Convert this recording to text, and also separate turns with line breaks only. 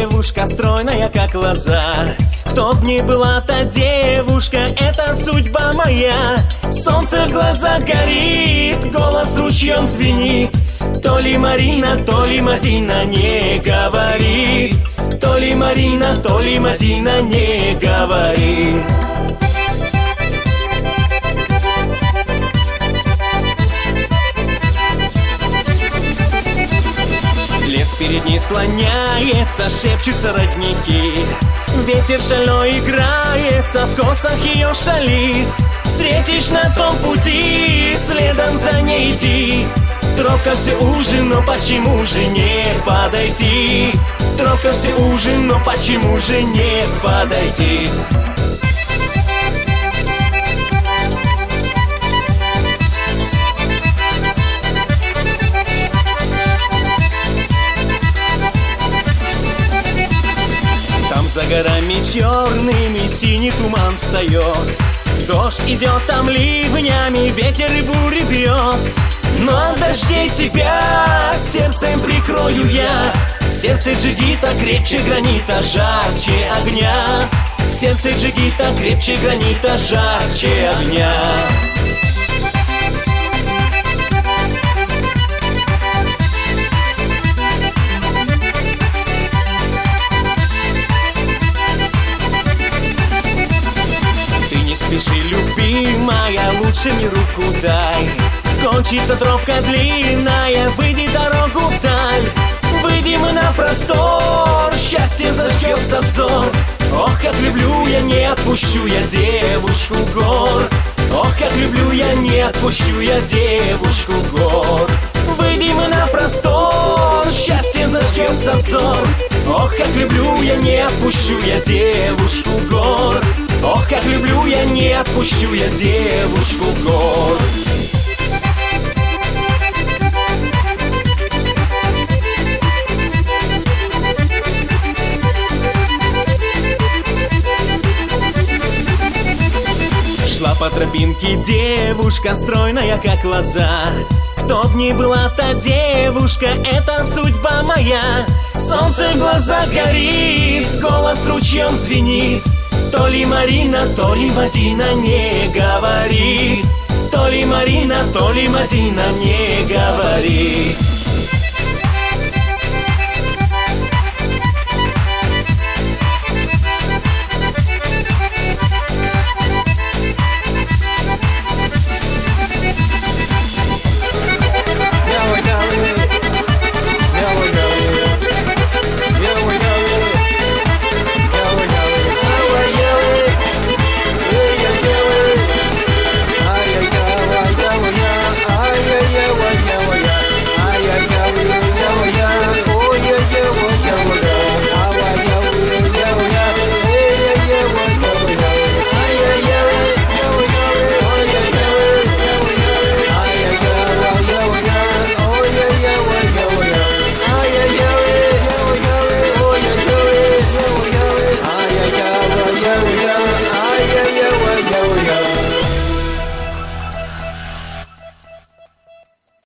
девушка, стройная как лоза. Кто б ни была та девушка, это судьба моя. Солнце в глазах горит, голос ручьем звенит. То ли Марина, то ли Мадина, не говорит. То ли Марина, то ли Мадина, не говорит. Лес перед ней склоняется, шепчутся родники. Ветер шальной играется, в косах ее шалит. Встретишь на том пути, следом за ней иди. Тропка все уже, но почему же не подойти? Тропка все уже, но почему же не подойти? За горами черными синий туман встает. Дождь идет там ливнями, ветер и бури бьет. Но от дождей тебя сердцем прикрою я. Сердце джигита крепче гранита, жарче огня. Сердце джигита крепче гранита, жарче огня. Спеши, любимая, лучше мне руку дай. Кончится тропка длинная, выйди дорогу вдаль. Выйди мы на простор, счастье зажгется взор. Ох, как люблю я, не отпущу я девушку гор. Ох, как люблю я, не отпущу я девушку гор. Выйди мы на простор, счастье зажгется взор. Ох, как люблю я, не отпущу я девушку гор. Ох, как люблю я, не отпущу я девушку гор. Шла по тропинке девушка, стройная как лоза. Кто б ни была та девушка, это судьба моя. Солнце в глазах горит, голос ручьем звенит. То ли Марина, то ли Мадина, не говорит. То ли Марина, то ли Мадина, не говорит.